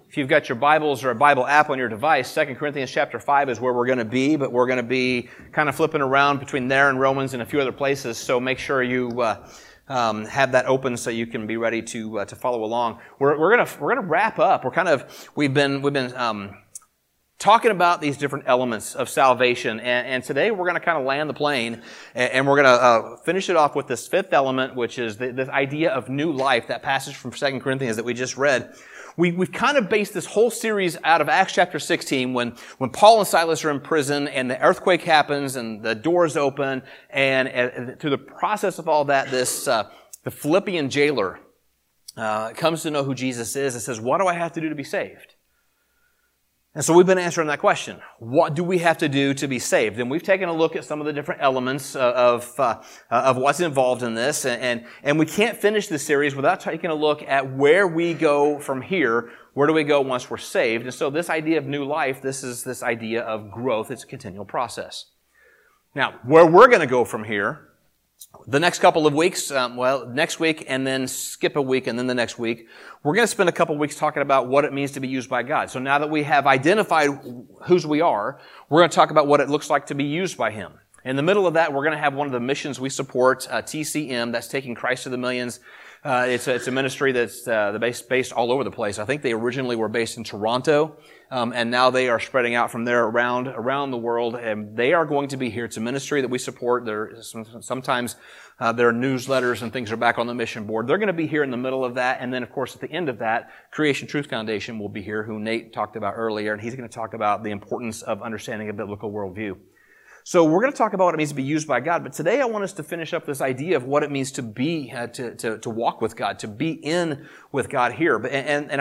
If you've got your Bibles or a Bible app on your device, 2 Corinthians chapter 5 is where we're going to be, but we're going to be kind of flipping around between there and Romans and a few other places, so make sure you have that open so you can be ready to follow along. We're gonna wrap up. We've been talking about these different elements of salvation, and today we're going to kind of land the plane, and we're going to finish it off with this fifth element, which is this idea of new life, that passage from 2 Corinthians that we just read. We've kind of based this whole series out of Acts chapter 16 when Paul and Silas are in prison and the earthquake happens and the doors open, and through the process of all that, the Philippian jailer comes to know who Jesus is and says, "What do I have to do to be saved?" And so we've been answering that question. What do we have to do to be saved? And we've taken a look at some of the different elements of what's involved in this. And we can't finish this series without taking a look at where we go from here. Where do we go once we're saved? And so this idea of new life, this is this idea of growth. It's a continual process. Now, where we're going to go from here, the next couple of weeks, next week and then skip a week and then the next week, we're going to spend a couple of weeks talking about what it means to be used by God. So now that we have identified whose we are, we're going to talk about what it looks like to be used by Him. In the middle of that, we're going to have one of the missions we support, TCM, that's Taking Christ to the Millions. It's a ministry that's based all over the place. I think they originally were based in Toronto, and now they are spreading out from there around the world. And they are going to be here. It's a ministry that we support. Sometimes their newsletters and things are back on the mission board. They're going to be here in the middle of that, and then of course at the end of that, Creation Truth Foundation will be here, who Nate talked about earlier, and he's going to talk about the importance of understanding a biblical worldview. So we're going to talk about what it means to be used by God, but today I want us to finish up this idea of what it means to be, to walk with God, to be in with God here. And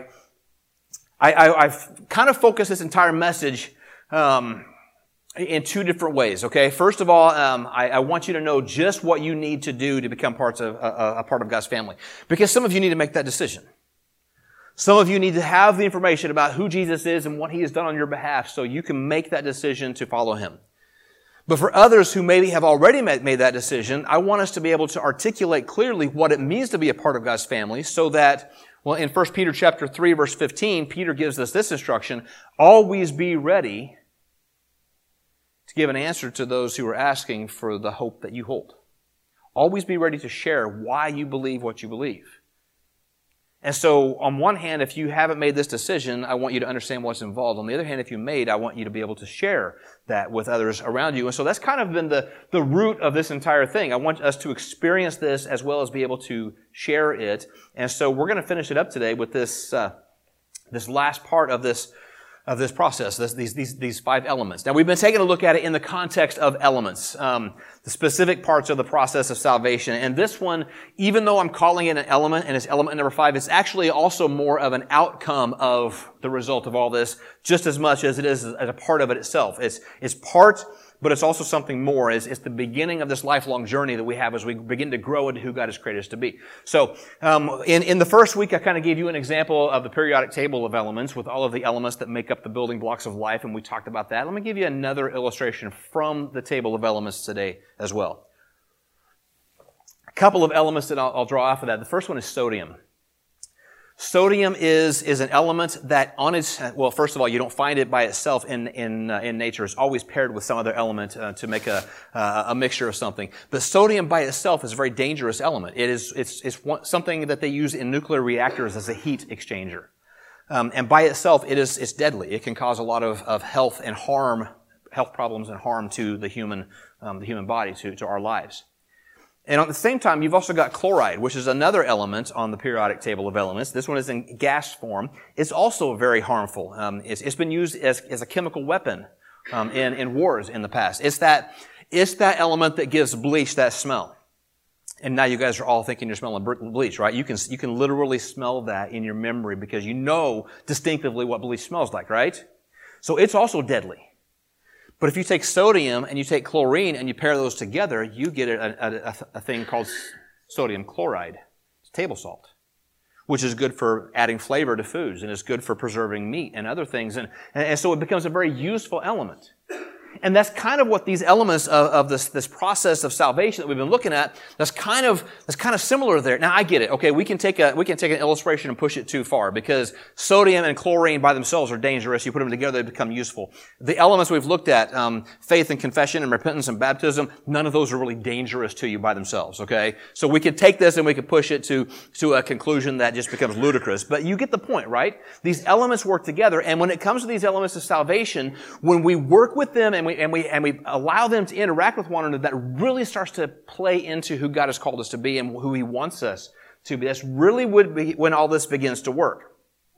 I've kind of focused this entire message in two different ways. Okay, first of all, I want you to know just what you need to do to become a part of God's family, because some of you need to make that decision. Some of you need to have the information about who Jesus is and what He has done on your behalf, so you can make that decision to follow Him. But for others who maybe have already made that decision, I want us to be able to articulate clearly what it means to be a part of God's family, so that, well, in 1 Peter chapter 3, verse 15, Peter gives us this instruction: always be ready to give an answer to those who are asking for the hope that you hold. Always be ready to share why you believe what you believe. And so, on one hand, if you haven't made this decision, I want you to understand what's involved. On the other hand, if you made, I want you to be able to share that with others around you. And so that's kind of been the root of this entire thing. I want us to experience this as well as be able to share it. And so we're going to finish it up today with this last part of this process, these five elements. Now, we've been taking a look at it in the context of elements, the specific parts of the process of salvation. And this one, even though I'm calling it an element, and it's element number 5, it's actually also more of an outcome of the result of all this, just as much as it is as a part of it itself. It's part, but it's also something more. It's the beginning of this lifelong journey that we have as we begin to grow into who God has created us to be. So, in the first week, I kind of gave you an example of the periodic table of elements with all of the elements that make up the building blocks of life, and we talked about that. Let me give you another illustration from the table of elements today as well. A couple of elements that I'll draw off of that. The first one is sodium. Sodium is an element that on its, well, first of all, you don't find it by itself in nature. It's always paired with some other element to make a mixture of something. But sodium by itself is a very dangerous element. It's something that they use in nuclear reactors as a heat exchanger. And by itself, it's deadly. It can cause a lot of health problems and harm to the human body, to our lives. And at the same time, you've also got chloride, which is another element on the periodic table of elements. This one is in gas form. It's also very harmful. It's been used as a chemical weapon in wars in the past. It's that element that gives bleach that smell. And now you guys are all thinking you're smelling bleach, right? You can literally smell that in your memory because you know distinctively what bleach smells like, right? So it's also deadly. But if you take sodium and you take chlorine and you pair those together, you get a thing called sodium chloride. It's table salt, which is good for adding flavor to foods, and it's good for preserving meat and other things. And so it becomes a very useful element. And that's kind of what these elements of this process of salvation that we've been looking at, that's kind of similar there. Now I get it. Okay, we can take an illustration and push it too far because sodium and chlorine by themselves are dangerous. You put them together, they become useful. The elements we've looked at, faith and confession and repentance and baptism, none of those are really dangerous to you by themselves, okay? So we could take this and we could push it to a conclusion that just becomes ludicrous. But you get the point, right? These elements work together, and when it comes to these elements of salvation, when we work with them and we allow them to interact with one another, that really starts to play into who God has called us to be and who He wants us to be. That's really when all this begins to work.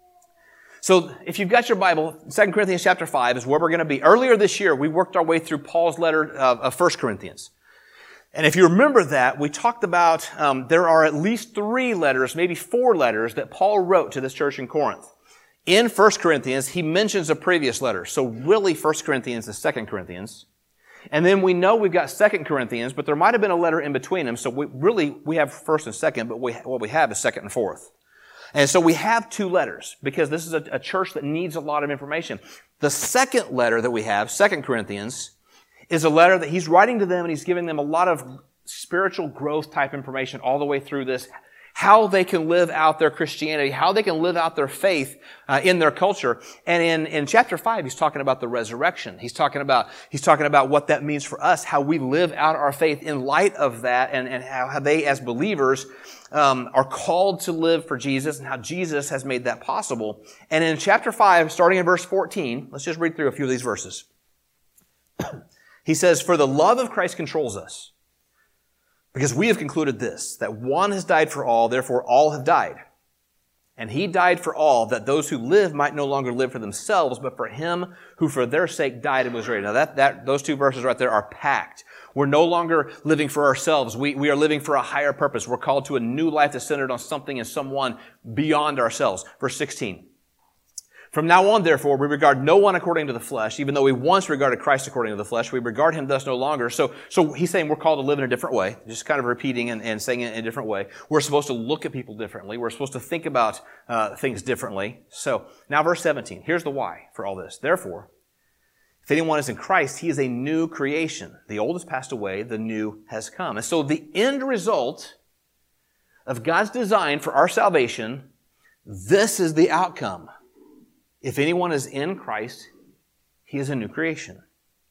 So if you've got your Bible, 2 Corinthians chapter 5 is where we're going to be. Earlier this year, we worked our way through Paul's letter of 1 Corinthians. And if you remember that, we talked about there are at least 3 letters, maybe 4 letters that Paul wrote to this church in Corinth. In 1 Corinthians, he mentions a previous letter. So really 1 Corinthians is 2 Corinthians. And then we know we've got 2 Corinthians, but there might have been a letter in between them. So we have 1st and 2nd, but what we have is 2nd and 4th. And so we have 2 letters because this is a church that needs a lot of information. The second letter that we have, 2 Corinthians, is a letter that he's writing to them and he's giving them a lot of spiritual growth type information all the way through this. How they can live out their Christianity, how they can live out their faith in their culture. And in chapter 5, he's talking about the resurrection. He's talking about what that means for us, how we live out our faith in light of that, and how they as believers are called to live for Jesus and how Jesus has made that possible. And in chapter 5, starting in verse 14, let's just read through a few of these verses. He says, "For the love of Christ controls us, because we have concluded this, that one has died for all, therefore all have died. And He died for all, that those who live might no longer live for themselves, but for Him who for their sake died and was raised." Now those 2 verses right there are packed. We're no longer living for ourselves. We are living for a higher purpose. We're called to a new life that's centered on something and someone beyond ourselves. Verse 16. "From now on, therefore, we regard no one according to the flesh. Even though we once regarded Christ according to the flesh, we regard Him thus no longer." So he's saying we're called to live in a different way, just kind of repeating and saying it in a different way. We're supposed to look at people differently. We're supposed to think about things differently. So now verse 17. Here's the why for all this. "Therefore, if anyone is in Christ, he is a new creation. The old has passed away, the new has come." And so the end result of God's design for our salvation, this is the outcome. If anyone is in Christ, he is a new creation.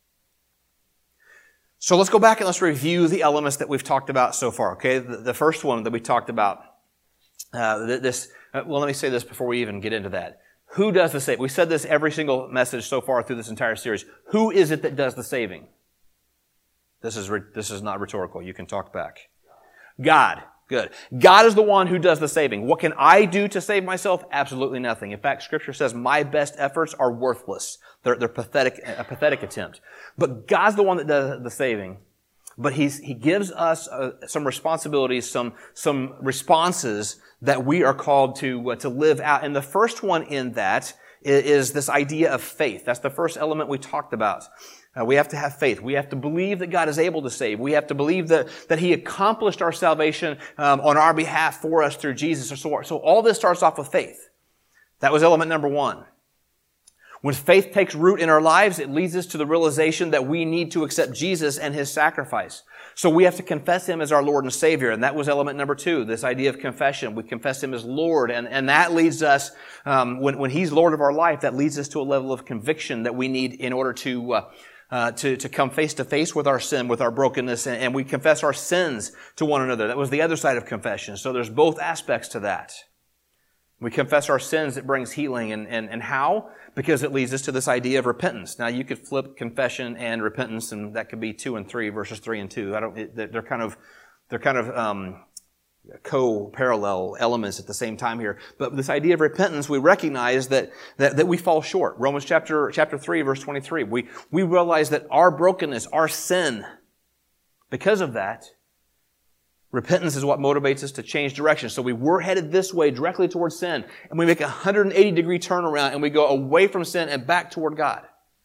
So let's go back and let's review the elements that we've talked about so far, okay? The first one that we talked about, well, let me say this before we even get into that. Who does the saving? We said this every single message so far through this entire series. Who is it that does the saving? This is not rhetorical. You can talk back. God. Good. God is the one who does the saving. What can I do to save myself? Absolutely nothing. In fact, Scripture says my best efforts are worthless. They're pathetic, a pathetic attempt. But God's the one that does the saving. But He gives us some responsibilities, some responses that we are called to live out. And the first one in that is this idea of faith. That's the first element we talked about. We have to have faith. We have to believe that God is able to save. We have to believe that He accomplished our salvation on our behalf for us through Jesus. So all this starts off with faith. That was element number 1. When faith takes root in our lives, it leads us to the realization that we need to accept Jesus and His sacrifice. So we have to confess Him as our Lord and Savior. And that was element number 2, this idea of confession. We confess Him as Lord. And that leads us, when He's Lord of our life, that leads us to a level of conviction that we need in order to come face to face with our sin, with our brokenness, and we confess our sins to one another. That was the other side of confession. So there's both aspects to that. We confess our sins, it brings healing. And how? Because it leads us to this idea of repentance. Now you could flip confession and repentance, and that could be 2 and 3 versus 3 and 2. They're kind of co-parallel elements at the same time here. But this idea of repentance, we recognize that we fall short. Romans chapter 3, verse 23. We realize that our brokenness, our sin, because of that, repentance is what motivates us to change direction. So we were headed this way directly towards sin, and we make a 180-degree turnaround, and we go away from sin and back toward God.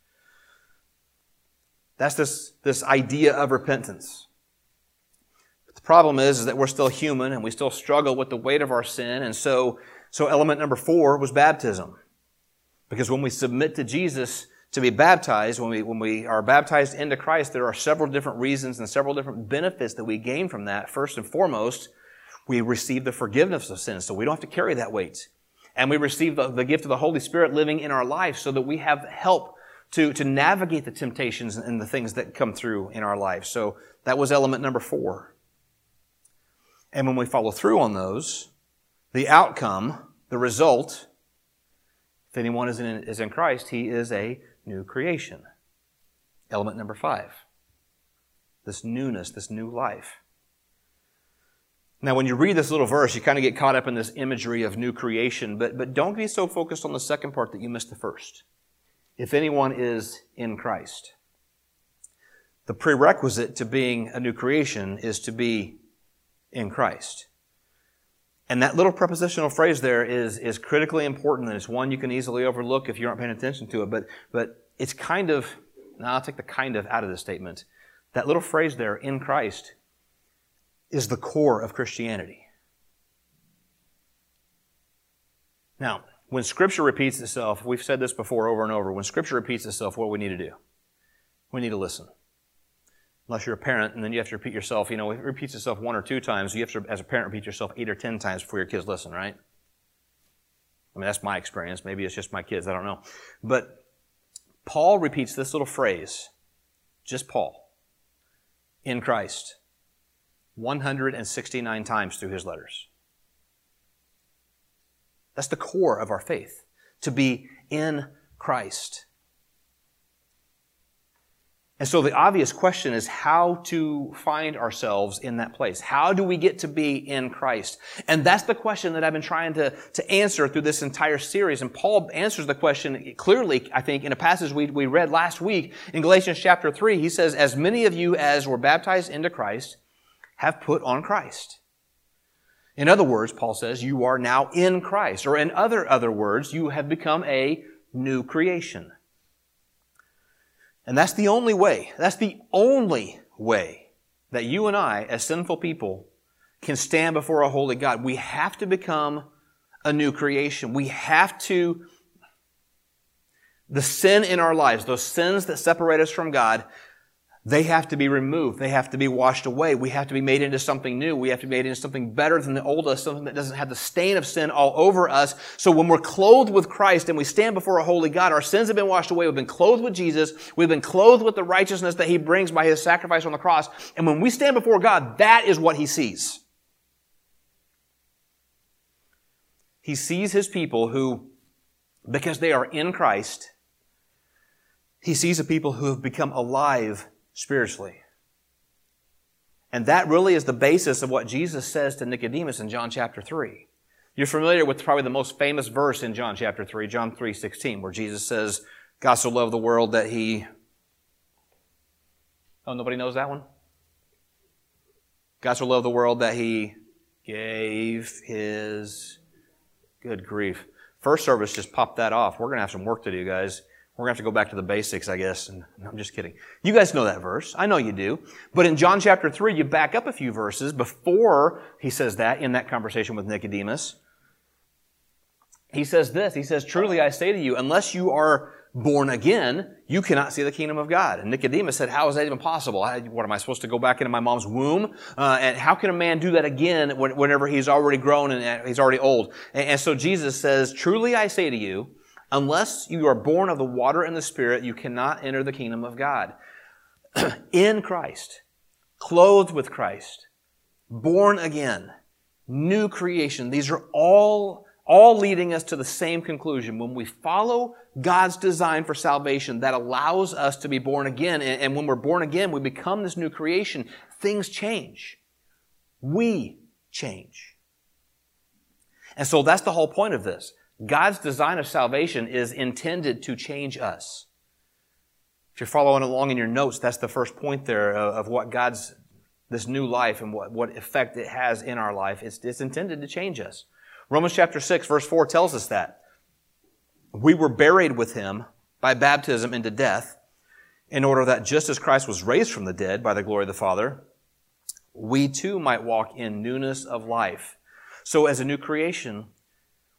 That's this idea of repentance. But the problem is that we're still human, and we still struggle with the weight of our sin, and so element number 4 was baptism. Because when we submit to Jesus to be baptized, when we are baptized into Christ, there are several different reasons and several different benefits that we gain from that. First and foremost, we receive the forgiveness of sins, so we don't have to carry that weight. And we receive the gift of the Holy Spirit living in our life so that we have help to navigate the temptations and the things that come through in our life. So that was element number 4. And when we follow through on those, the outcome, the result, if anyone is in Christ, he is a new creation. Element number 5. This newness, this new life. Now, when you read this little verse, you kind of get caught up in this imagery of new creation, but don't be so focused on the second part that you miss the first. If anyone is in Christ. The prerequisite to being a new creation is to be in Christ. And that little prepositional phrase there is critically important, and it's one you can easily overlook if you aren't paying attention to it, but it's kind of, now I'll take the kind of out of the statement. That little phrase there, in Christ, is the core of Christianity. Now, when Scripture repeats itself, we've said this before over and over, when Scripture repeats itself, what do we need to do? We need to listen. Unless you're a parent, and then you have to repeat yourself, if it repeats itself 1 or 2 times, you have to, as a parent, repeat yourself 8 or 10 times before your kids listen, right? I mean, that's my experience. Maybe it's just my kids, I don't know. But Paul repeats this little phrase, just Paul, in Christ, 169 times through his letters. That's the core of our faith, to be in Christ. And so the obvious question is how to find ourselves in that place. How do we get to be in Christ? And that's the question that I've been trying to answer through this entire series. And Paul answers the question clearly, I think, in a passage we read last week in Galatians chapter 3. He says, as many of you as were baptized into Christ have put on Christ. In other words, Paul says, you are now in Christ. Or in other words, you have become a new creation. And that's the only way that you and I, as sinful people, can stand before a holy God. We have to become a new creation. We have to, the sin in our lives, those sins that separate us from God, they have to be removed. They have to be washed away. We have to be made into something new. We have to be made into something better than the old us, something that doesn't have the stain of sin all over us. So when we're clothed with Christ and we stand before a holy God, our sins have been washed away. We've been clothed with Jesus. We've been clothed with the righteousness that He brings by His sacrifice on the cross. And when we stand before God, that is what He sees. He sees His people who, because they are in Christ, He sees a people who have become alive spiritually. And that really is the basis of what Jesus says to Nicodemus in John chapter 3. You're familiar with probably the most famous verse in John chapter 3, John 3:16, where Jesus says, God so loved the world that He... Oh, nobody knows that one? God so loved the world that He gave His... Good grief. First service just popped that off. We're going to have some work to do, guys. We're going to have to go back to the basics, I guess. And I'm just kidding. You guys know that verse. I know you do. But in John chapter 3, you back up a few verses before He says that in that conversation with Nicodemus. He says this. He says, truly I say to you, unless you are born again, you cannot see the kingdom of God. And Nicodemus said, how is that even possible? What, am I supposed to go back into my mom's womb? And how can a man do that again whenever he's already grown and he's already old? And so Jesus says, truly I say to you, unless you are born of the water and the Spirit, you cannot enter the kingdom of God. In Christ, clothed with Christ, born again, new creation. These are all leading us to the same conclusion. When we follow God's design for salvation, that allows us to be born again. And when we're born again, we become this new creation. Things change. We change. And so that's the whole point of this. God's design of salvation is intended to change us. If you're following along in your notes, that's the first point there of what God's, this new life and what effect it has in our life. It's intended to change us. Romans chapter 6, verse 4 tells us that. We were buried with Him by baptism into death, in order that just as Christ was raised from the dead by the glory of the Father, we too might walk in newness of life. So as a new creation,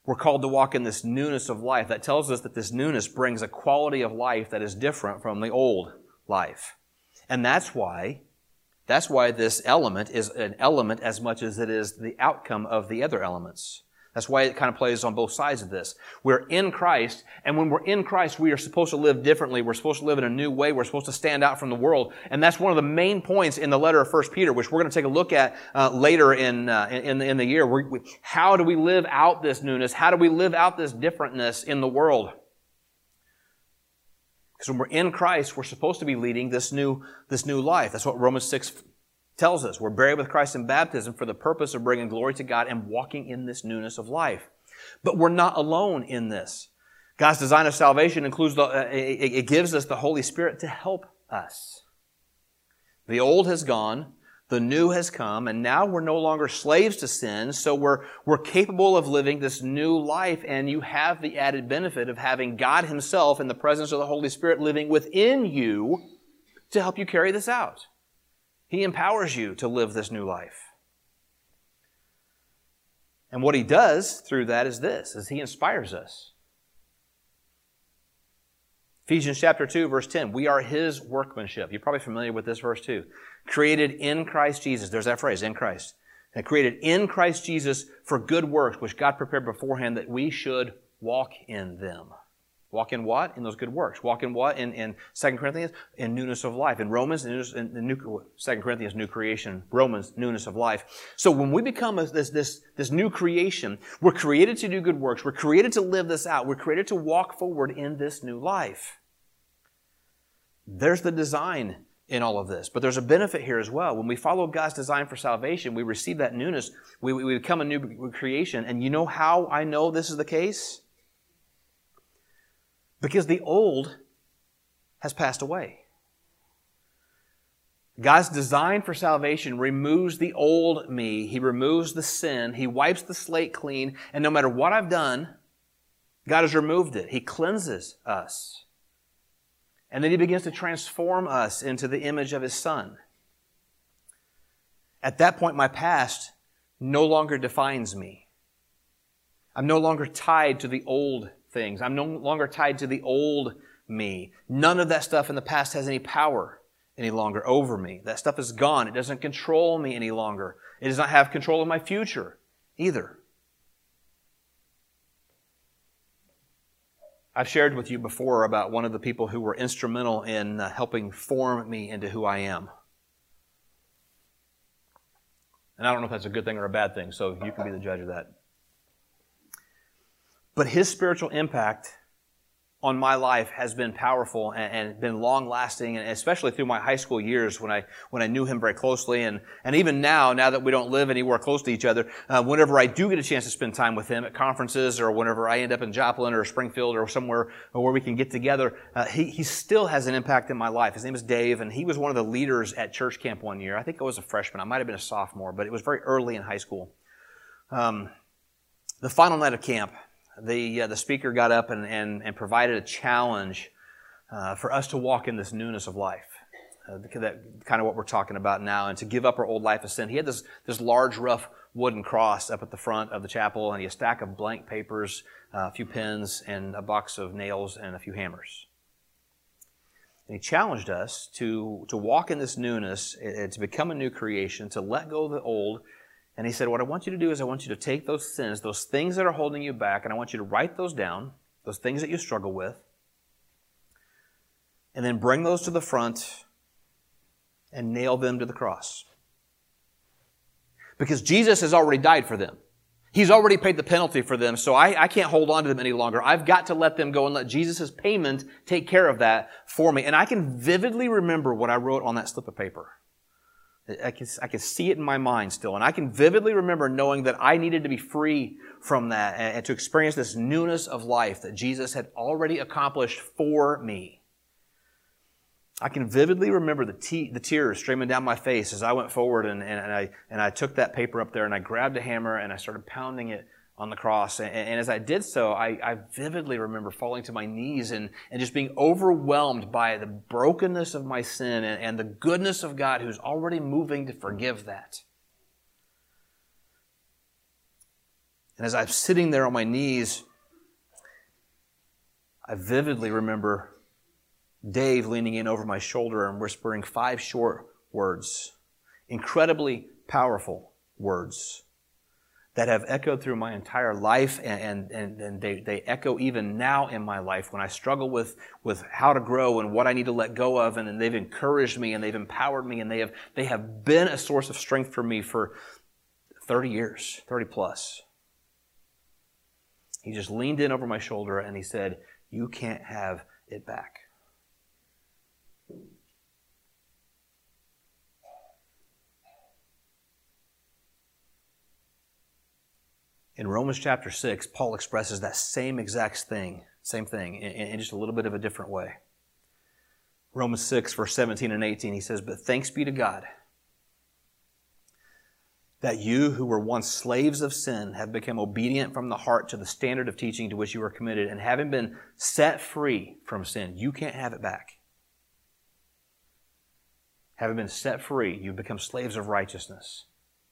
We're called to walk in this newness of life. That tells us that this newness brings a quality of life that is different from the old life. And that's why this element is an element as much as it is the outcome of the other elements. That's why it kind of plays on both sides of this. We're in Christ, and when we're in Christ, we are supposed to live differently. We're supposed to live in a new way. We're supposed to stand out from the world. And that's one of the main points in the letter of 1 Peter, which we're going to take a look at later in the year. How do we live out this newness? How do we live out this differentness in the world? Because when we're in Christ, we're supposed to be leading this new life. That's what Romans 6 tells us. We're buried with Christ in baptism for the purpose of bringing glory to God and walking in this newness of life. But we're not alone in this. God's design of salvation includes it gives us the Holy Spirit to help us. The old has gone, the new has come, and now we're no longer slaves to sin, so we're capable of living this new life, and you have the added benefit of having God Himself in the presence of the Holy Spirit living within you to help you carry this out. He empowers you to live this new life. And what He does through that is He inspires us. Ephesians chapter 2, verse 10, we are His workmanship. You're probably familiar with this verse too. Created in Christ Jesus. There's that phrase, in Christ. And created in Christ Jesus for good works, which God prepared beforehand that we should walk in them. Walk in what? In those good works. Walk in what? In 2 Corinthians? In newness of life. In Romans, 2 Corinthians, new creation. Romans, newness of life. So when we become this new creation, we're created to do good works. We're created to live this out. We're created to walk forward in this new life. There's the design in all of this. But there's a benefit here as well. When we follow God's design for salvation, we receive that newness. We become a new creation. And you know how I know this is the case? Because the old has passed away. God's design for salvation removes the old me. He removes the sin. He wipes the slate clean. And no matter what I've done, God has removed it. He cleanses us. And then He begins to transform us into the image of His Son. At that point, my past no longer defines me. I'm no longer tied to the old things. I'm no longer tied to the old me. None of that stuff in the past has any power any longer over me. That stuff is gone. It doesn't control me any longer. It does not have control of my future either. I've shared with you before about one of the people who were instrumental in helping form me into who I am. And I don't know if that's a good thing or a bad thing, so you can be the judge of that. But his spiritual impact on my life has been powerful and been long-lasting, and especially through my high school years when I knew him very closely. And even now that we don't live anywhere close to each other, whenever I do get a chance to spend time with him at conferences or whenever I end up in Joplin or Springfield or somewhere where we can get together, he still has an impact in my life. His name is Dave, and he was one of the leaders at church camp one year. I think I was a freshman. I might have been a sophomore, but it was very early in high school. The final night of camp, the speaker got up and provided a challenge for us to walk in this newness of life. That kind of what we're talking about now, and to give up our old life of sin. He had this large, rough wooden cross up at the front of the chapel, and he had a stack of blank papers, a few pens, and a box of nails and a few hammers. And he challenged us to walk in this newness, to become a new creation, to let go of the old. And he said, what I want you to do is I want you to take those sins, those things that are holding you back, and I want you to write those down, those things that you struggle with, and then bring those to the front and nail them to the cross. Because Jesus has already died for them. He's already paid the penalty for them, so I can't hold on to them any longer. I've got to let them go and let Jesus' payment take care of that for me. And I can vividly remember what I wrote on that slip of paper. I can see it in my mind still. And I can vividly remember knowing that I needed to be free from that and to experience this newness of life that Jesus had already accomplished for me. I can vividly remember the tears streaming down my face as I went forward and I took that paper up there and I grabbed a hammer and I started pounding it on the cross. And as I did so, I vividly remember falling to my knees and just being overwhelmed by the brokenness of my sin and the goodness of God, who's already moving to forgive that. And as I'm sitting there on my knees, I vividly remember Dave leaning in over my shoulder and whispering 5 short words, incredibly powerful words that have echoed through my entire life, and they echo even now in my life when I struggle with how to grow and what I need to let go of, and they've encouraged me and they've empowered me, and they have been a source of strength for me for 30 years, 30 plus. He just leaned in over my shoulder and he said, "You can't have it back." In Romans chapter 6, Paul expresses that same thing in just a little bit of a different way. Romans 6, verse 17 and 18, he says, "But thanks be to God that you who were once slaves of sin have become obedient from the heart to the standard of teaching to which you were committed, and having been set free from sin," you can't have it back. Having been set free, you've become slaves of righteousness.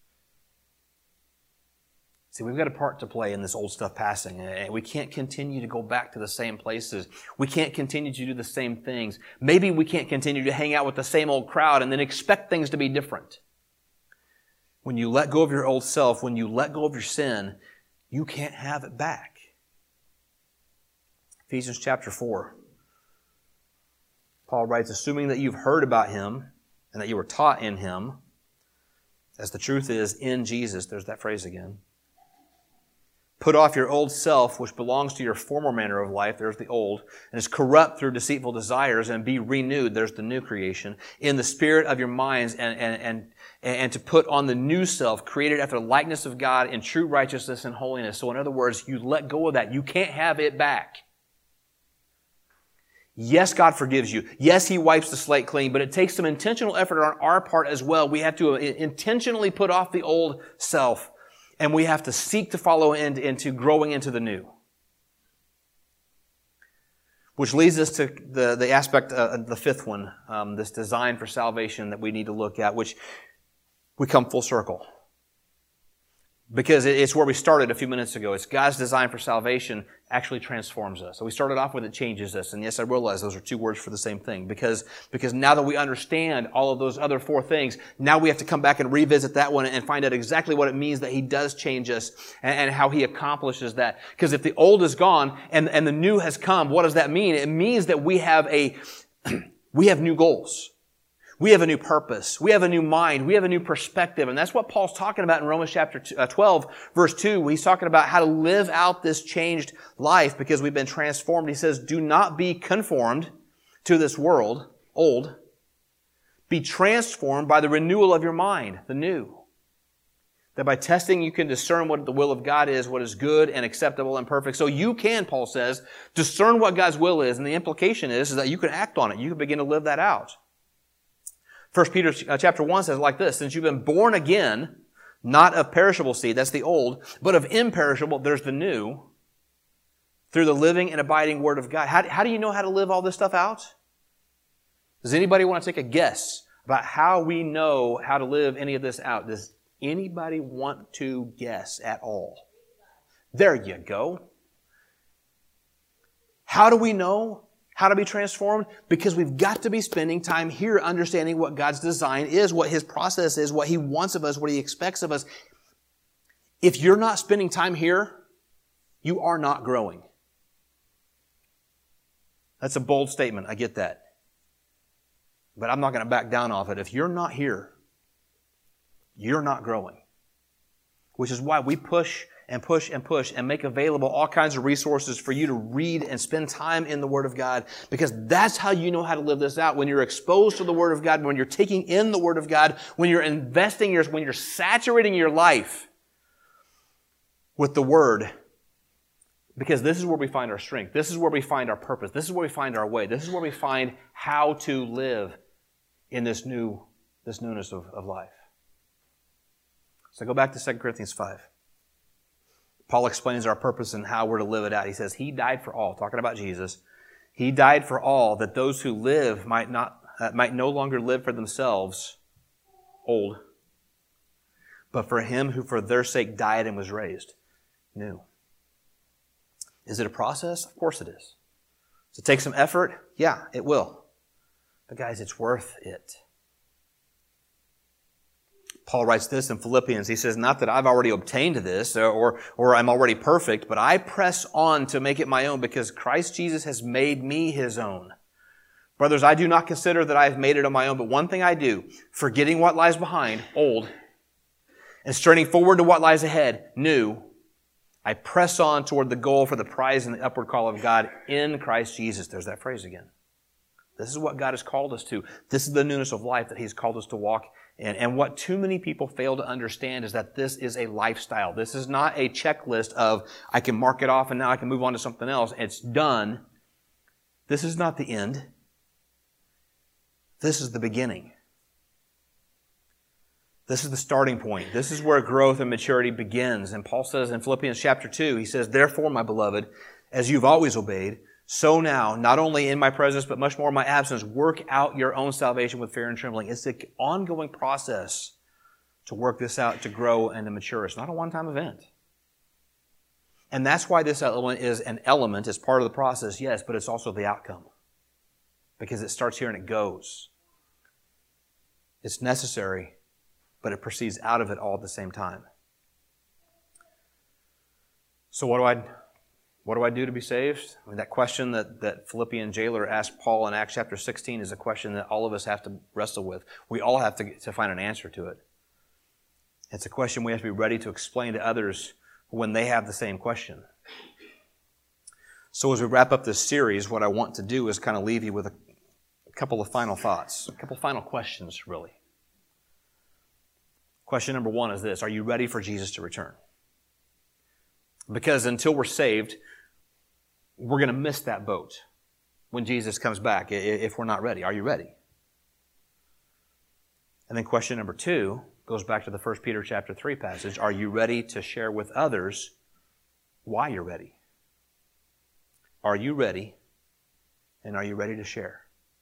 See, we've got a part to play in this old stuff passing, and we can't continue to go back to the same places. We can't continue to do the same things. Maybe we can't continue to hang out with the same old crowd and then expect things to be different. When you let go of your old self, when you let go of your sin, you can't have it back. Ephesians chapter 4. Paul writes, "Assuming that you've heard about Him and that you were taught in Him, as the truth is in Jesus," there's that phrase again, "put off your old self, which belongs to your former manner of life," there's the old, "and is corrupt through deceitful desires, and be renewed," there's the new creation, "in the spirit of your minds, and to put on the new self, created after the likeness of God in true righteousness and holiness." So in other words, you let go of that. You can't have it back. Yes, God forgives you. Yes, He wipes the slate clean, but it takes some intentional effort on our part as well. We have to intentionally put off the old self, and we have to seek to follow into growing into the new. Which leads us to the aspect, the fifth one, this design for salvation that we need to look at, which we come full circle. Because it's where we started a few minutes ago. It's God's design for salvation actually transforms us. So we started off with it changes us. And yes, I realize those are 2 words for the same thing. Because now that we understand all of those other 4 things, now we have to come back and revisit that one and find out exactly what it means that He does change us and how He accomplishes that. Because if the old is gone and the new has come, what does that mean? It means that we have new goals. We have a new purpose. We have a new mind. We have a new perspective. And that's what Paul's talking about in Romans chapter 12, verse 2. He's talking about how to live out this changed life because we've been transformed. He says, "Do not be conformed to this world," old. "Be transformed by the renewal of your mind," the new. "That by testing you can discern what the will of God is, what is good and acceptable and perfect." So you can, Paul says, discern what God's will is. And the implication is that you can act on it. You can begin to live that out. 1 Peter chapter 1 says like this, "Since you've been born again, not of perishable seed," that's the old, "but of imperishable," there's the new, "through the living and abiding Word of God." How do you know how to live all this stuff out? Does anybody want to take a guess about how we know how to live any of this out? Does anybody want to guess at all? There you go. How do we know how to be transformed? Because we've got to be spending time here understanding what God's design is, what His process is, what He wants of us, what He expects of us. If you're not spending time here, you are not growing. That's a bold statement. I get that. But I'm not going to back down off it. If you're not here, you're not growing. Which is why we push and push and push and make available all kinds of resources for you to read and spend time in the Word of God, because that's how you know how to live this out. When you're exposed to the Word of God, when you're taking in the Word of God, when you're investing when you're saturating your life with the Word, because this is where we find our strength. This is where we find our purpose. This is where we find our way. This is where we find how to live in this newness of life. So go back to 2 Corinthians 5. Paul explains our purpose and how we're to live it out. He says, He died for all, talking about Jesus. He died for all, that those who live might no longer live for themselves, old, but for Him who for their sake died and was raised. new. Is it a process? Of course it is. Does it take some effort? Yeah, it will. But guys, it's worth it. Paul writes this in Philippians. He says, not that I've already obtained this or I'm already perfect, but I press on to make it my own because Christ Jesus has made me his own. Brothers, I do not consider that I have made it on my own, but one thing I do, forgetting what lies behind, old, and straining forward to what lies ahead, new, I press on toward the goal for the prize and the upward call of God in Christ Jesus. There's that phrase again. This is what God has called us to. This is the newness of life that He's called us to walk in. And what too many people fail to understand is that this is a lifestyle. This is not a checklist of, I can mark it off and now I can move on to something else. It's done. This is not the end. This is the beginning. This is the starting point. This is where growth and maturity begins. And Paul says in Philippians chapter 2, he says, therefore, my beloved, as you've always obeyed, so now, not only in my presence, but much more in my absence, work out your own salvation with fear and trembling. It's an ongoing process to work this out, to grow and to mature. It's not a one-time event. And that's why this element is an element, it's part of the process, yes, but it's also the outcome. Because it starts here and it goes. It's necessary, but it proceeds out of it all at the same time. So what do I do to be saved? I mean, that question that Philippian jailer asked Paul in Acts chapter 16 is a question that all of us have to wrestle with. We all have to find an answer to it. It's a question we have to be ready to explain to others when they have the same question. So as we wrap up this series, what I want to do is kind of leave you with a couple of final thoughts, a couple of final questions, really. Question number one is this: are you ready for Jesus to return? Because until we're saved, we're going to miss that boat when Jesus comes back if we're not ready. Are you ready? And then question number two goes back to the 1 Peter chapter 3 passage. Are you ready to share with others why you're ready? Are you ready? And are you ready to share?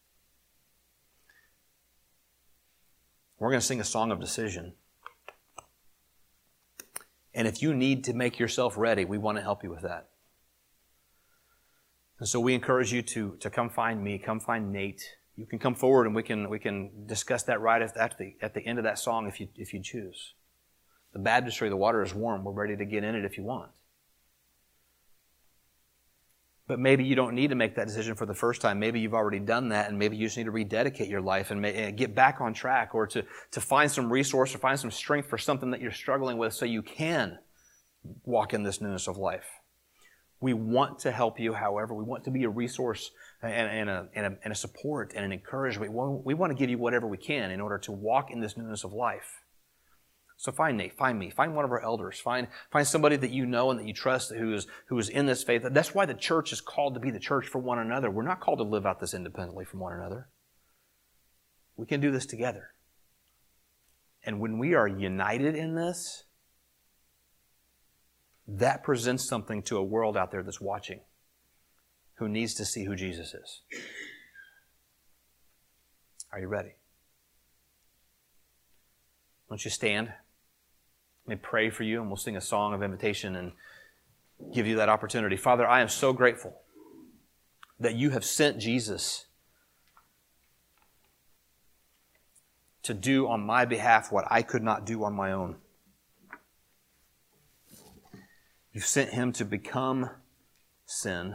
We're going to sing a song of decision. And if you need to make yourself ready, we want to help you with that. And so we encourage you to come find me, come find Nate. You can come forward and we can discuss that right at the end of that song if you choose. The baptistry, the water is warm. We're ready to get in it if you want. But maybe you don't need to make that decision for the first time. Maybe you've already done that, and maybe you just need to rededicate your life and get back on track, or to find some resource or find some strength for something that you're struggling with so you can walk in this newness of life. We want to help you, however. We want to be a resource and a support and an encouragement. We want to give you whatever we can in order to walk in this newness of life. So find Nate, find me, find one of our elders, find somebody that you know and that you trust who is in this faith. That's why the church is called to be the church for one another. We're not called to live out this independently from one another. We can do this together. And when we are united in this, that presents something to a world out there that's watching, who needs to see who Jesus is. Are you ready? Won't you stand? Let me pray for you, and we'll sing a song of invitation and give you that opportunity. Father, I am so grateful that you have sent Jesus to do on my behalf what I could not do on my own. You sent him to become sin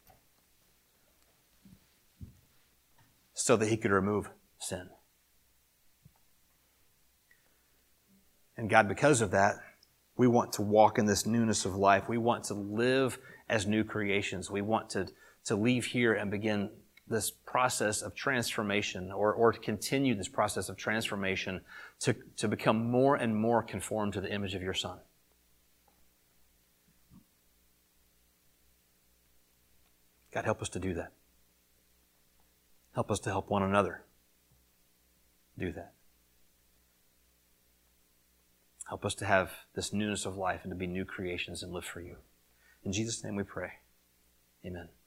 so that he could remove sin. And God, because of that, we want to walk in this newness of life. We want to live as new creations. We want to leave here and begin this process of transformation, or to continue this process of transformation to become more and more conformed to the image of your Son. God, help us to do that. Help us to help one another do that. Help us to have this newness of life and to be new creations and live for you. In Jesus' name we pray. Amen.